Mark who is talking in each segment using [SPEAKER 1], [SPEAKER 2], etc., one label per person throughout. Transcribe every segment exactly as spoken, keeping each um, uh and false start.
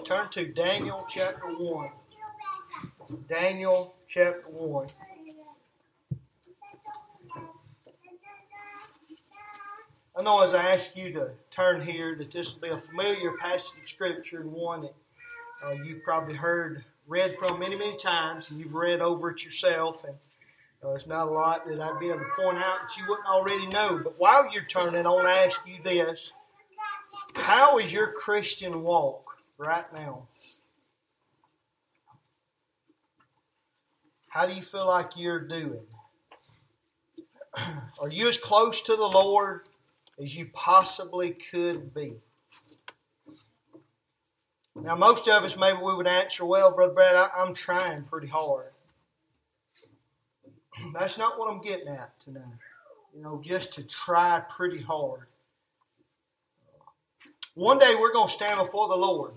[SPEAKER 1] turn to Daniel chapter one. Daniel chapter one. I know as I ask you to turn here that this will be a familiar passage of Scripture and one that uh, you've probably heard read from many, many times, and you've read over it yourself. And uh, it's not a lot that I'd be able to point out that you wouldn't already know. But while you're turning, I want to ask you this. How is your Christian walk right now? How do you feel like you're doing? Are you as close to the Lord as you possibly could be? Now, most of us, maybe we would answer, well, Brother Brad, I, I'm trying pretty hard. That's not what I'm getting at tonight. You know, just to try pretty hard. One day we're going to stand before the Lord.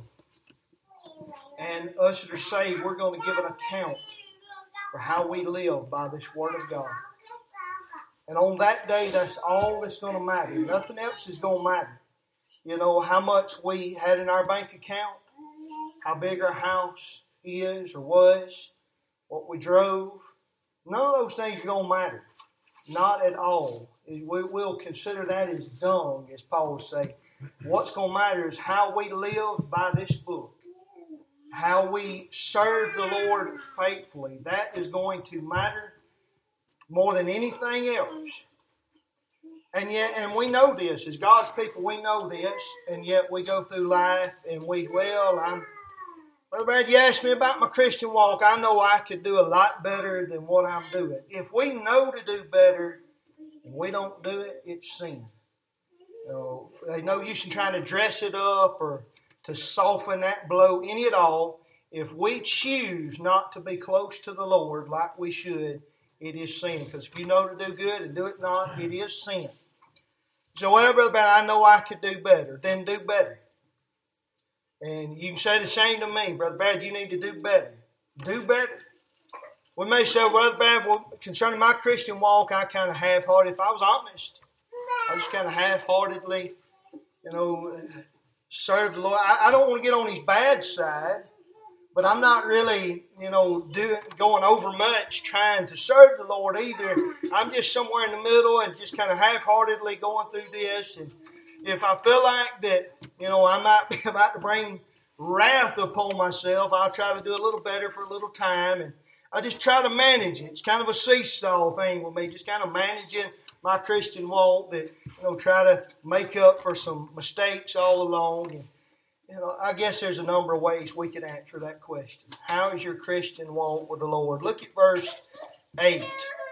[SPEAKER 1] And us that are saved, we're going to give an account for how we live by this Word of God. And on that day, that's all that's going to matter. Nothing else is going to matter. You know, how much we had in our bank account, how big our house is or was, what we drove. None of those things are going to matter. Not at all. We will consider that as dung, as Paul would say. What's going to matter is how we live by this book. How we serve the Lord faithfully. That is going to matter more than anything else. And yet, and we know this. As God's people, we know this. And yet we go through life and we, well, I'm, Brother Brad, you asked me about my Christian walk. I know I could do a lot better than what I'm doing. If we know to do better and we don't do it, it's sin. You know, there's no use in trying to dress it up or to soften that blow any at all. If we choose not to be close to the Lord like we should, it is sin. Because if you know to do good and do it not, it is sin. So, well, Brother Brad, I know I could do better. Then do better. And you can say the same to me. Brother Brad, you need to do better. Do better. We may say, Brother Brad, well, concerning my Christian walk, I kind of half-hearted. If I was honest, I just kind of half-heartedly, you know, serve the Lord. I, I don't want to get on His bad side, but I'm not really, you know, doing going over much trying to serve the Lord either. I'm just somewhere in the middle and just kind of half-heartedly going through this. And if I feel like that, you know, I might be about to bring wrath upon myself, I'll try to do a little better for a little time. And I just try to manage it. It's kind of a seesaw thing with me, just kind of managing my Christian walk, that, you know, try to make up for some mistakes all along. And, you know, I guess there's a number of ways we could answer that question. How is your Christian walk with the Lord? Look at verse eight.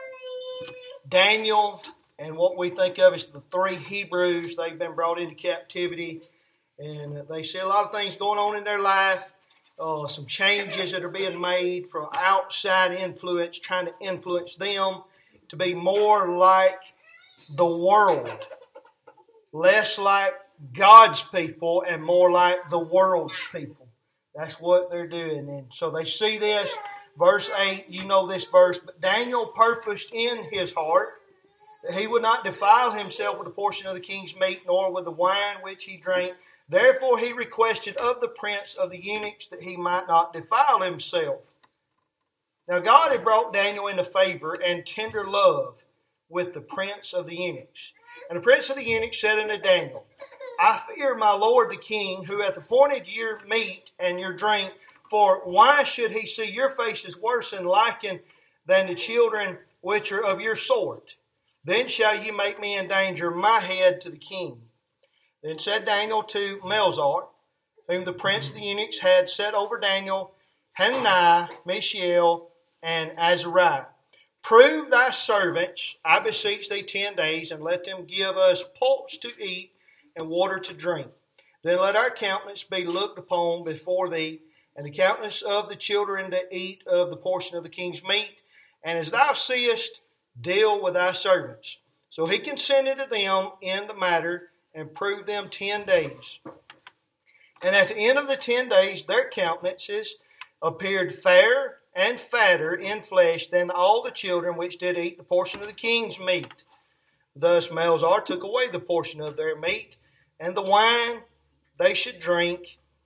[SPEAKER 1] Daniel and what we think of as the three Hebrews, they've been brought into captivity. And they see a lot of things going on in their life. Uh, some changes that are being made from outside influence, trying to influence them to be more like the world, less like God's people and more like the world's people. That's what they're doing. And so they see this, verse eight, you know this verse, but Daniel purposed in his heart that he would not defile himself with a portion of the king's meat, nor with the wine which he drank. Therefore he requested of the prince of the eunuchs that he might not defile himself. Now God had brought Daniel into favor and tender love with the prince of the eunuchs. And the prince of the eunuchs said unto Daniel, I fear my lord the king, who hath appointed your meat and your drink, for why should he see your faces worse and liken than the children which are of your sort? Then shall you make me endanger my head to the king. Then said Daniel to Melzar, whom the prince of the eunuchs had set over Daniel, Hananiah, Mishael, and Azariah, prove thy servants, I beseech thee, ten days, and let them give us pulse to eat and water to drink. Then let our countenance be looked upon before thee, and the countenance of the children that eat of the portion of the king's meat. And as thou seest, deal with thy servants. So he consented to them in the matter, and proved them ten days. And at the end of the ten days, their countenances appeared fair and fatter in flesh than all the children which did eat the portion of the king's meat. Thus Melzar took away the portion of their meat, and the wine they should drink,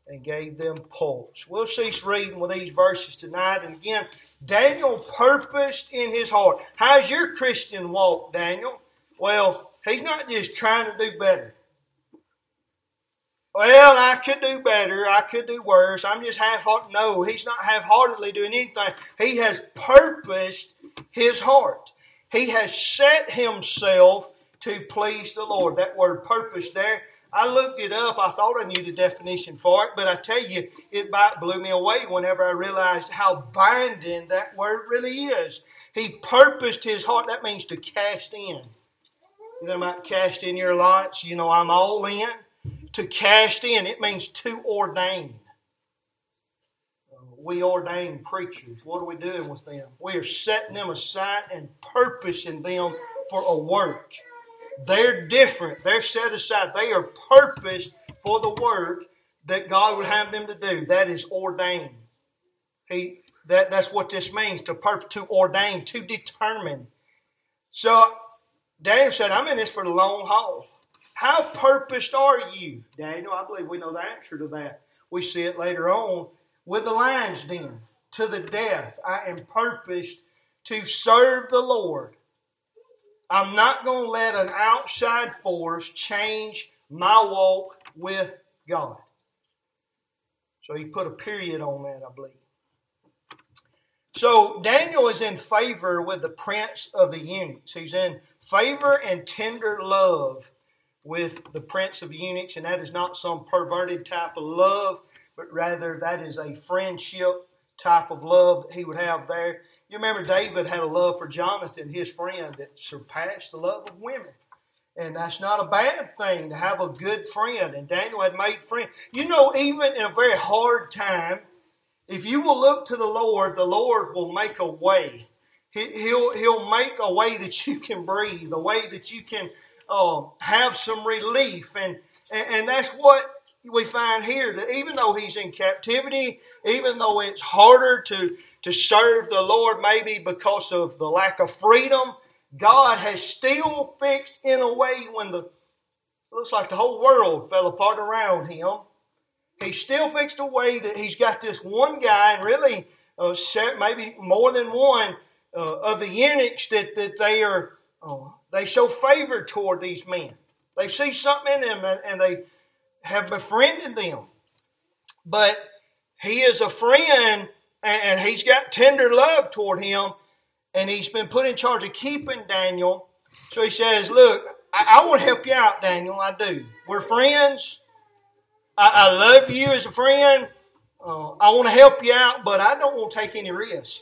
[SPEAKER 1] and gave them pulse. We'll cease reading with these verses tonight. And again, Daniel purposed in his heart. How's your Christian walk, Daniel? Well, he's not just trying to do better. Well, I could do better. I could do worse. I'm just half-hearted. No, he's not half-heartedly doing anything. He has purposed his heart. He has set himself to please the Lord. That word purpose there, I looked it up. I thought I knew the definition for it, but I tell you, it about blew me away whenever I realized how binding that word really is. He purposed his heart. That means to cast in. You know about cast in your lots? You know, I'm all in. To cast in, it means to ordain. We ordain preachers. What are we doing with them? We are setting them aside and purposing them for a work. They're different. They're set aside. They are purposed for the work that God would have them to do. That is ordained. He that, that's what this means, to purpose, to ordain, to determine. So Daniel said, I'm in this for the long haul. How purposed are you, Daniel? I believe we know the answer to that. We see it later on with the lion's den. To the death, I am purposed to serve the Lord. I'm not going to let an outside force change my walk with God. So he put a period on that, I believe. So Daniel is in favor with the prince of the eunuchs. He's in favor and tender love with the prince of eunuchs, and that is not some perverted type of love, but rather that is a friendship type of love that he would have there. You remember David had a love for Jonathan, his friend, that surpassed the love of women. And that's not a bad thing to have a good friend. And Daniel had made friends. You know, even in a very hard time, if you will look to the Lord, the Lord will make a way. He, he'll, he'll make a way that you can breathe, a way that you can uh, have some relief. And, and, and that's what we find here, that even though he's in captivity, even though it's harder to, to serve the Lord maybe because of the lack of freedom, God has still fixed in a way when the looks like the whole world fell apart around him. He still fixed a way that he's got this one guy, and really uh, maybe more than one uh, of the eunuchs that, that they are uh, they show favor toward these men. They see something in them and, and they have befriended them. But he is a friend and, and he's got tender love toward him. And he's been put in charge of keeping Daniel. So he says, look, I, I want to help you out, Daniel. I do. We're friends. I, I love you as a friend. Uh, I want to help you out, but I don't want to take any risk.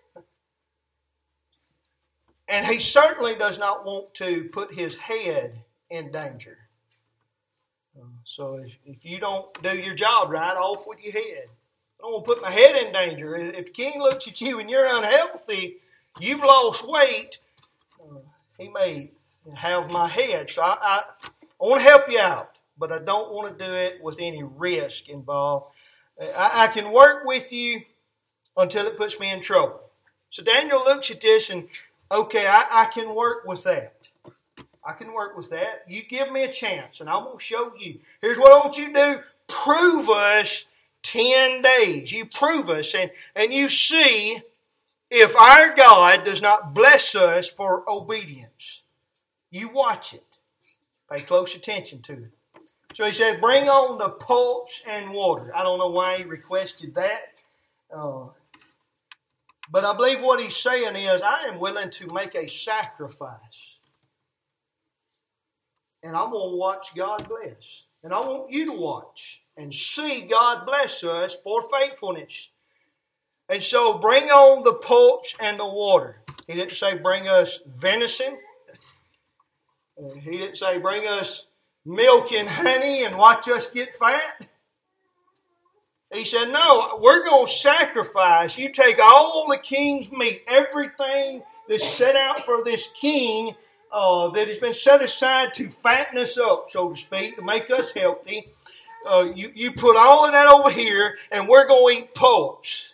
[SPEAKER 1] And he certainly does not want to put his head in danger. Uh, so if, if you don't do your job right, off with your head. I don't want to put my head in danger. If the king looks at you and you're unhealthy, you've lost weight, uh, he may have my head. So I, I, I want to help you out, but I don't want to do it with any risk involved. I, I can work with you until it puts me in trouble. So Daniel looks at this and, okay, I, I can work with that. I can work with that. You give me a chance and I'm going to show you. Here's what I want you to do. Prove us ten days. You prove us and, and you see if our God does not bless us for obedience. You watch it. Pay close attention to it. So he said, bring on the pulse and water. I don't know why he requested that. Uh, but I believe what he's saying is, I am willing to make a sacrifice. And I'm going to watch God bless. And I want you to watch and see God bless us for faithfulness. And so bring on the pulse and the water. He didn't say bring us venison. He didn't say bring us milk and honey and watch us get fat. He said, no, we're going to sacrifice. You take all the king's meat, everything that's set out for this king uh, that has been set aside to fatten us up, so to speak, to make us healthy. Uh, you, you put all of that over here and we're going to eat pulse.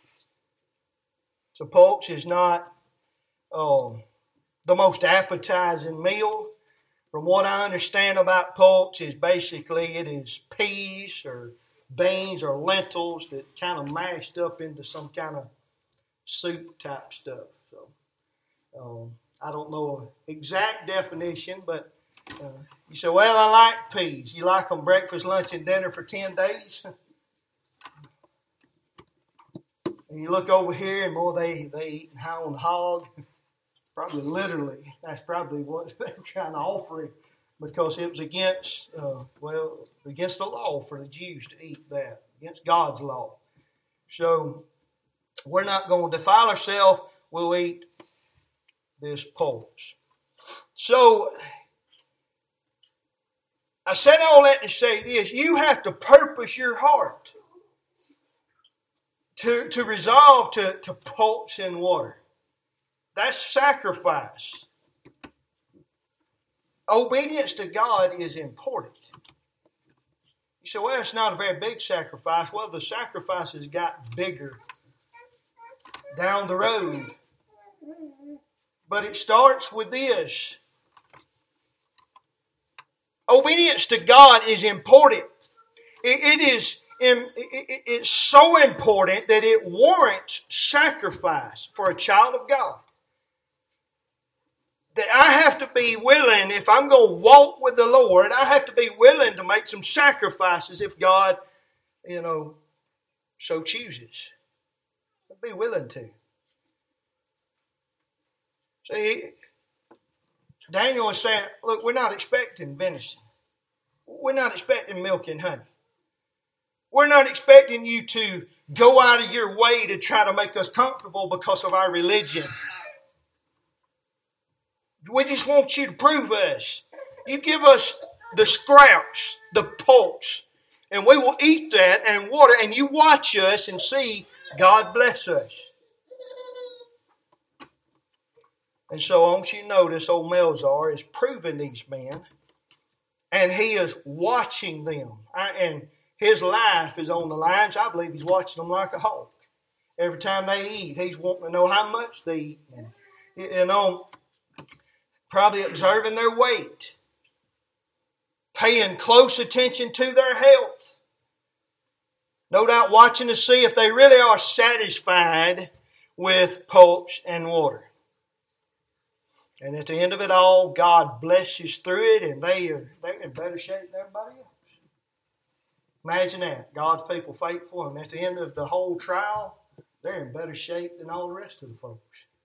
[SPEAKER 1] So pulse is not uh, the most appetizing meal. From what I understand about pulse is basically it is peas or beans or lentils that kind of mashed up into some kind of soup type stuff. So um, I don't know an exact definition, but uh, you say, well, I like peas. You like them breakfast, lunch, and dinner for ten days? And you look over here and more they, they eat hound hog. Probably literally, that's probably what they're trying to offer him, because it was against, uh, well, against the law for the Jews to eat that, against God's law. So we're not going to defile ourselves. We'll eat this pulse. So I said all that to say this: you have to purpose your heart to, to resolve to, to pulse in water. That's sacrifice. Obedience to God is important. You say, well, it's not a very big sacrifice. Well, the sacrifices got bigger down the road. But it starts with this. Obedience to God is important. It, it is it, it, it's so important that it warrants sacrifice for a child of God. That I have to be willing, if I'm going to walk with the Lord, I have to be willing to make some sacrifices if God, you know, so chooses. I'd be willing to. See, Daniel is saying, look, we're not expecting venison. We're not expecting milk and honey. We're not expecting you to go out of your way to try to make us comfortable because of our religion. We just want you to prove us. You give us the scraps, the pulse, and we will eat that and water, and you watch us and see God bless us. And so I want you to notice old Melzar is proving these men, and he is watching them. I, and his life is on the line. So I believe he's watching them like a hawk. Every time they eat, he's wanting to know how much they eat. And, you know, probably observing their weight, paying close attention to their health. No doubt watching to see if they really are satisfied with pulse and water. And at the end of it all, God blesses through it, and they are they're in better shape than everybody else. Imagine that. God's people faithful, and at the end of the whole trial, they're in better shape than all the rest of the folks.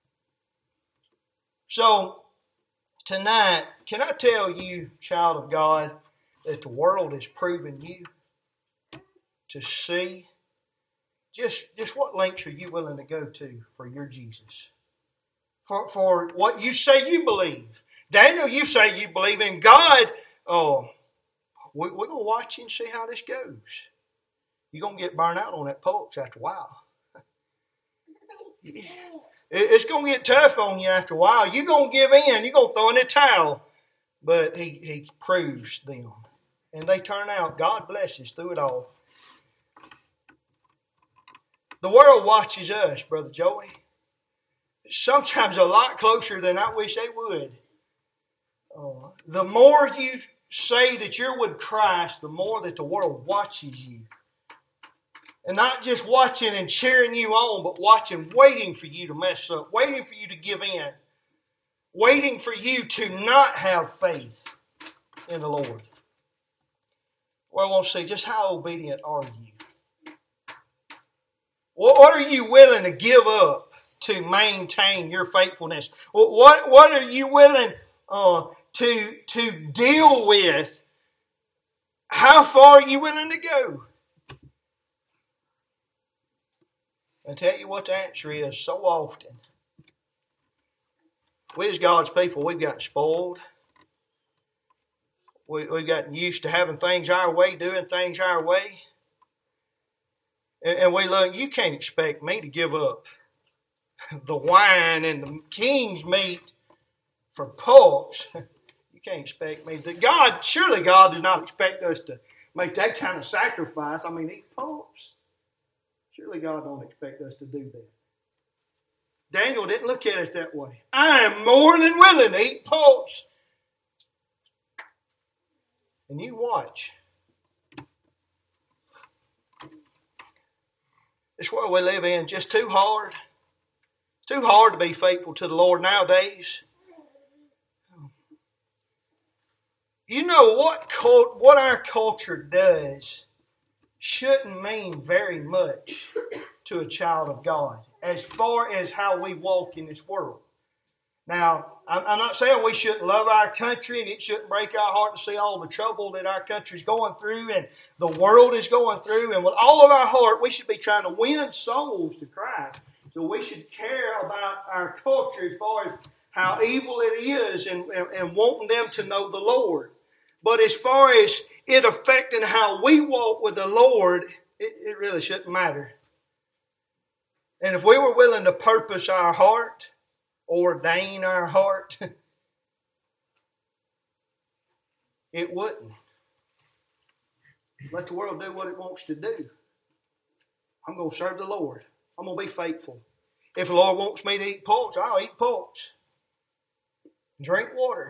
[SPEAKER 1] So, tonight, can I tell you, child of God, that the world has proven you to see just, just what lengths are you willing to go to for your Jesus? For, for what you say you believe. Daniel, you say you believe in God. Oh, we, we're going to watch you and see how this goes. You're going to get burned out on that pulse after a while. It's going to get tough on you after a while. You're going to give in. You're going to throw in the towel. But he, he proves them. And they turn out. God blesses through it all. The world watches us, Brother Joey. Sometimes a lot closer than I wish they would. Uh, the more you say that you're with Christ, the more that the world watches you. And not just watching and cheering you on, but watching, waiting for you to mess up, waiting for you to give in, waiting for you to not have faith in the Lord. Well, I want to see, just how obedient are you? What are you willing to give up to maintain your faithfulness? What, what are you willing uh, to, to deal with? How far are you willing to go? I tell you what the answer is so often. We as God's people, we've gotten spoiled. We, we've gotten used to having things our way, doing things our way. And, and we look, you can't expect me to give up the wine and the king's meat for pulse. You can't expect me to. God, surely God does not expect us to make that kind of sacrifice. I mean, eat pulse. Surely God don't expect us to do that. Daniel didn't look at it that way. I am more than willing to eat pulse. And you watch. This world we live in just too hard. It's too hard to be faithful to the Lord nowadays. You know what cult, what our culture does shouldn't mean very much to a child of God as far as how we walk in this world. Now, I'm not saying we shouldn't love our country and it shouldn't break our heart to see all the trouble that our country's going through and the world is going through. And with all of our heart, we should be trying to win souls to Christ. So we should care about our culture as far as how evil it is and, and, and wanting them to know the Lord. But as far as it affecting how we walk with the Lord, it, it really shouldn't matter. And if we were willing to purpose our heart, ordain our heart, it wouldn't. Let the world do what it wants to do. I'm going to serve the Lord. I'm going to be faithful. If the Lord wants me to eat pork, I'll eat pork. Drink water.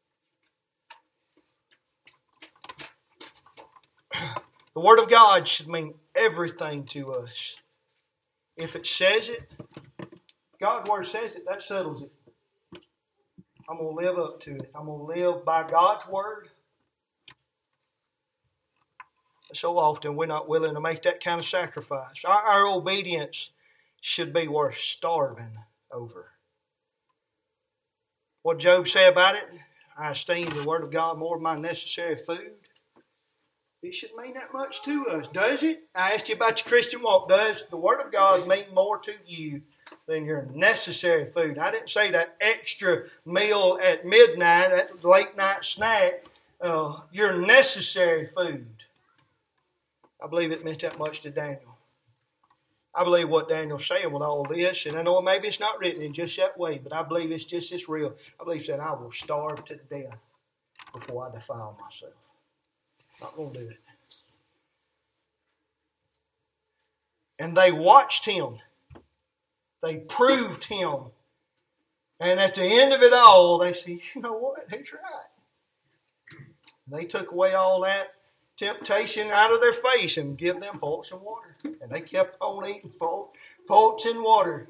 [SPEAKER 1] The Word of God should mean everything to us. If it says it, God's Word says it, that settles it. I'm going to live up to it. I'm going to live by God's Word. So often we're not willing to make that kind of sacrifice. Our, our obedience should be worth starving over. What Job said about it, I esteem the Word of God more than my necessary food. It should mean that much to us. Does it? I asked you about your Christian walk. Does the Word of God mean more to you than your necessary food? I didn't say that extra meal at midnight, that late night snack, uh, your necessary food. I believe it meant that much to Daniel. I believe what Daniel's saying with all this, and I know maybe it's not written in just that way, but I believe it's just as real. I believe that I will starve to death before I defile myself. Not going to do it. And they watched him. They proved him. And at the end of it all, they said, you know what? He's right. They took away all that temptation out of their face and give them porks and water. And they kept on eating pork, porks and water.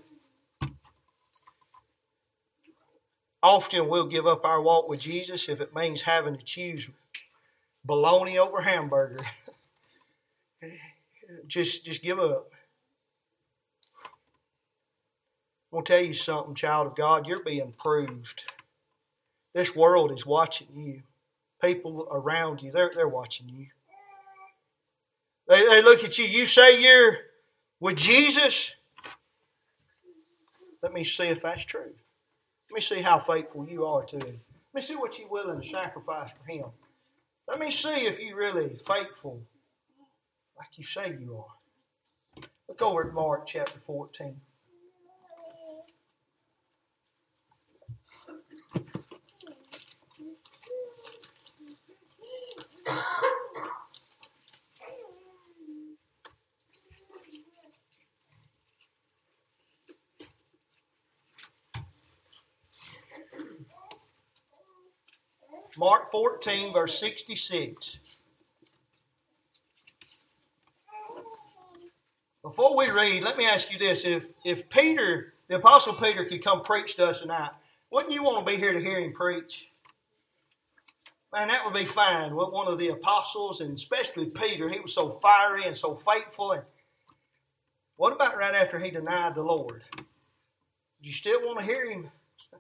[SPEAKER 1] Often we'll give up our walk with Jesus if it means having to choose bologna over hamburger. just, just give up. I'm going to tell you something, child of God. You're being proved. This world is watching you. People around you, they're, they're watching you. They, they look at you. You say you're with Jesus. Let me see if that's true. Let me see how faithful you are to Him. Let me see what you're willing to sacrifice for Him. Let me see if you're really faithful like you say you are. Look over at Mark chapter fourteen. Mark fourteen, verse sixty-six. Before we read, let me ask you this. If, if Peter, the Apostle Peter, could come preach to us tonight, wouldn't you want to be here to hear him preach? Man, that would be fine. One of the apostles, and especially Peter, he was so fiery and so faithful. And what about right after he denied the Lord? Do you still want to hear him?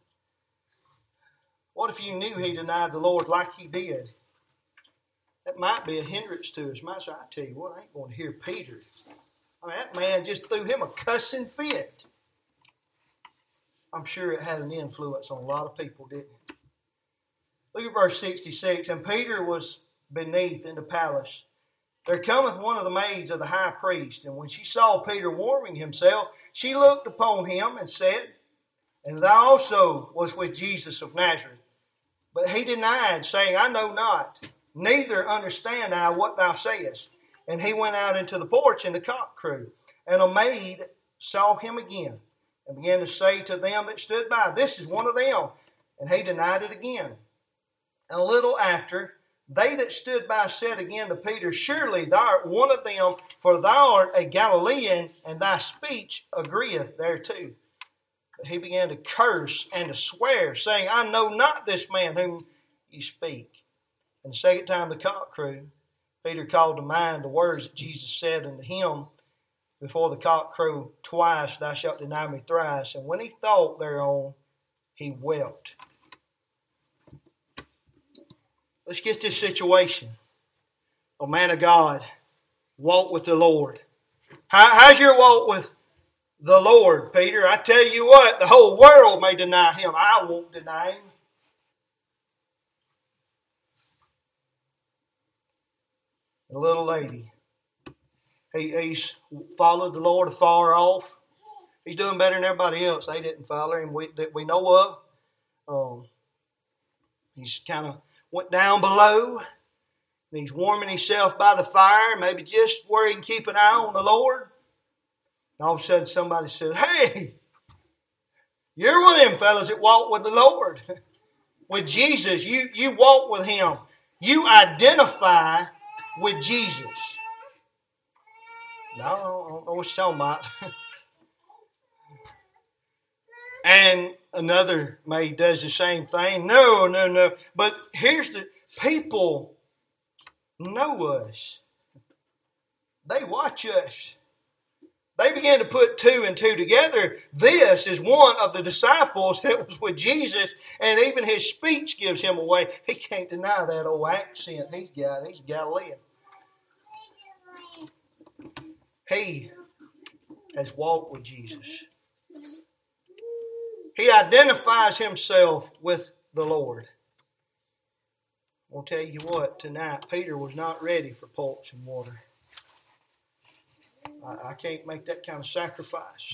[SPEAKER 1] What if you knew he denied the Lord like he did? That might be a hindrance to us. Might say, I tell you what, I ain't going to hear Peter. I mean, that man just threw him a cussing fit. I'm sure it had an influence on a lot of people, didn't it? Look at verse sixty-six. And Peter was beneath in the palace. There cometh one of the maids of the high priest, and when she saw Peter warming himself, she looked upon him and said, And thou also was with Jesus of Nazareth. But he denied, saying, I know not, neither understand I what thou sayest. And he went out into the porch, and the cock crew. And a maid saw him again, and began to say to them that stood by, This is one of them. And he denied it again. And a little after, They that stood by said again to Peter, Surely thou art one of them, for thou art a Galilean, and thy speech agreeth thereto. But he began to curse and to swear, saying, I know not this man whom you speak. And the second time the cock crew, Peter called to mind the words that Jesus said unto him, Before the cock crow twice, thou shalt deny me thrice. And when he thought thereon, he wept. Let's get this situation. A man of God, walk with the Lord. How, how's your walk with the Lord, Peter? I tell you what, the whole world may deny him. I won't deny him. A little lady. He, he's followed the Lord afar off. He's doing better than everybody else. They didn't follow him we, that we know of. Um, he's kind of went down below. And he's warming himself by the fire, maybe just where he can keep an eye on the Lord. And all of a sudden somebody says, Hey, you're one of them fellas that walk with the Lord. With Jesus, you, you walk with him. You identify with Jesus. No, I don't know what you're talking about. And another maid does the same thing. No, no, no. But here's the people know us. They watch us. They began to put two and two together. This is one of the disciples that was with Jesus, and even his speech gives him away. He can't deny that old accent he's got. He's Galilean. He has walked with Jesus. He identifies himself with the Lord. I'll tell you what, tonight Peter was not ready for pulse and water. I, I can't make that kind of sacrifice.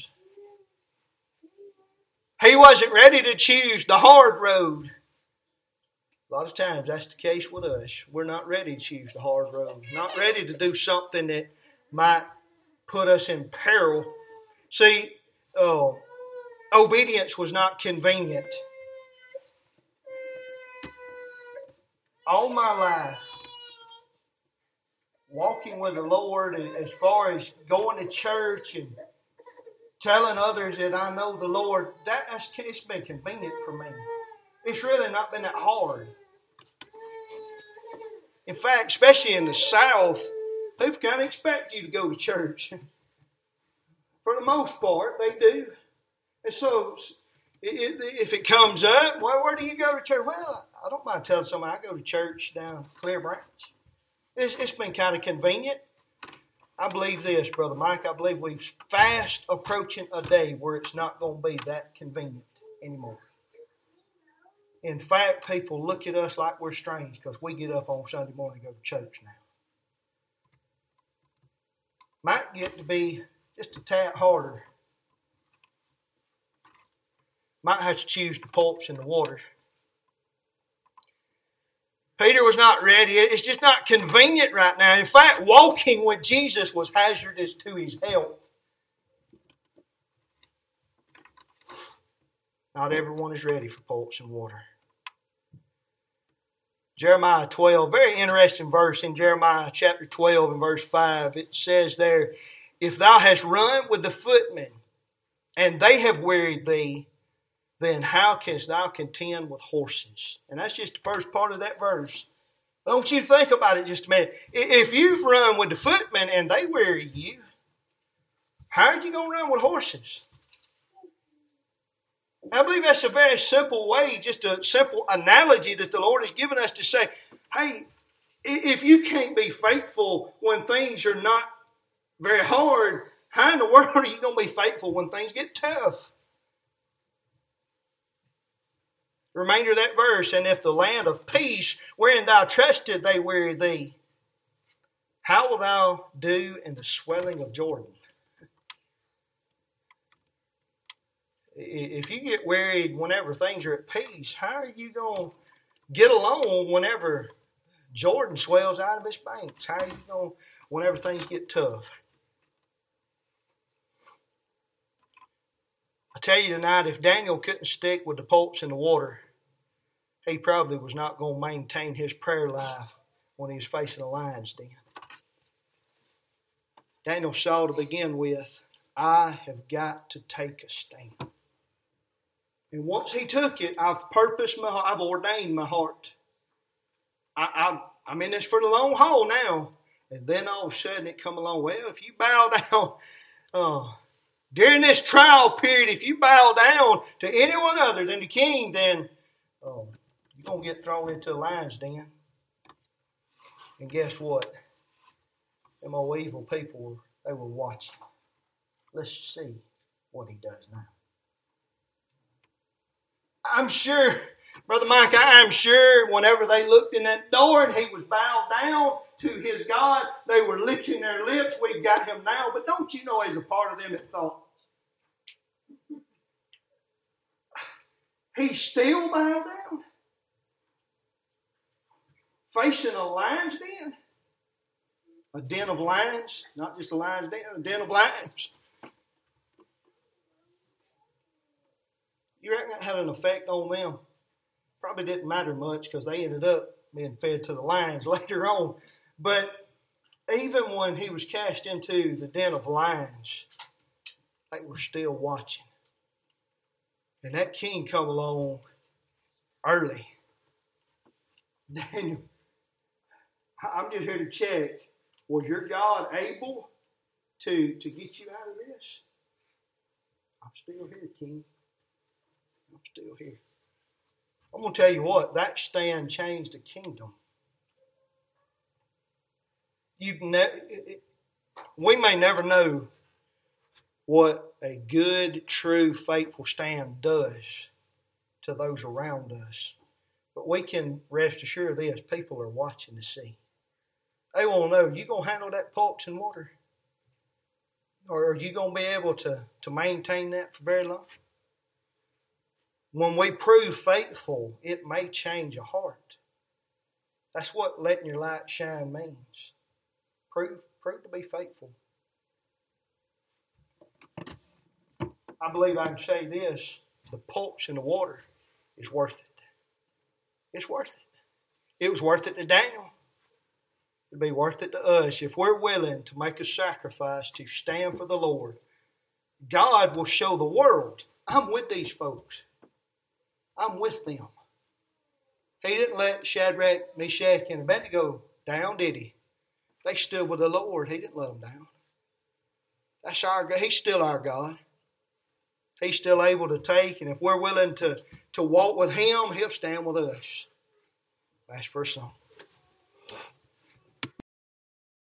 [SPEAKER 1] He wasn't ready to choose the hard road. A lot of times that's the case with us. We're not ready to choose the hard road. Not ready to do something that might put us in peril. See, uh, obedience was not convenient. All my life, walking with the Lord, as far as going to church and telling others that I know the Lord, that, that's, it's been convenient for me. It's really not been that hard. In fact, especially in the South, people kind of expect you to go to church. For the most part, they do. And so, if it comes up, well, where do you go to church? Well, I don't mind telling somebody I go to church down Clear Branch. It's, it's been kind of convenient. I believe this, Brother Mike. I believe we're fast approaching a day where it's not going to be that convenient anymore. In fact, people look at us like we're strange because we get up on Sunday morning and go to church now. Might get to be just a tad harder. Might have to choose the pulse and the water. Peter was not ready. It's just not convenient right now. In fact, walking with Jesus was hazardous to his health. Not everyone is ready for pulse and water. Jeremiah twelve, very interesting verse in Jeremiah chapter twelve and verse five. It says there, If thou hast run with the footmen, and they have wearied thee, then how canst thou contend with horses? And that's just the first part of that verse. But don't you think about it just a minute. If you've run with the footmen and they weary you, how are you going to run with horses? I believe that's a very simple way, just a simple analogy that the Lord has given us to say, hey, if you can't be faithful when things are not very hard, how in the world are you going to be faithful when things get tough? The remainder of that verse, and if the land of peace wherein thou trusted they weary thee, how wilt thou do in the swelling of Jordan? If you get wearied whenever things are at peace, how are you going to get along whenever Jordan swells out of its banks? How are you going to, whenever things get tough? I tell you tonight, if Daniel couldn't stick with the pulse and the water, he probably was not going to maintain his prayer life when he was facing a lion's den. Daniel saw to begin with, I have got to take a stand. And once he took it, I've purposed my heart, I've ordained my heart. I, I, I'm in this for the long haul now. And then all of a sudden it come along, well, if you bow down, uh, during this trial period, if you bow down to anyone other than the king, then uh, you're going to get thrown into a lion's den. And guess what? Them old evil people, they were watching. Let's see what he does now. I'm sure, Brother Mike, I'm sure whenever they looked in that door and he was bowed down to his God, they were licking their lips. We've got him now. But don't you know there's a part of them that thought, he still bowed down? Facing a lion's den? A den of lions? Not just a lion's den, a den of lions. You reckon that had an effect on them? Probably didn't matter much because they ended up being fed to the lions later on. But even when he was cast into the den of lions, they were still watching. And that king come along early. Daniel, I'm just here to check. Was your God able to, to get you out of this? I'm still here, king. I'm still here. I'm going to tell you what, that stand changed the kingdom. You ne- it, we may never know what a good, true, faithful stand does to those around us. But we can rest assured of this, people are watching to see. They want to know, you going to handle that pulse and water? Or are you going to be able to, to maintain that for very long? When we prove faithful, it may change a heart. That's what letting your light shine means. Prove, prove to be faithful. I believe I can say this, the pulse in the water is worth it. It's worth it. It was worth it to Daniel. It'll be worth it to us if we're willing to make a sacrifice to stand for the Lord. God will show the world, I'm with these folks. I'm with them. He didn't let Shadrach, Meshach, and Abednego down, did he? They stood with the Lord. He didn't let them down. That's our God. He's still our God. He's still able to take, and if we're willing to, to walk with him, he'll stand with us. That's for a song.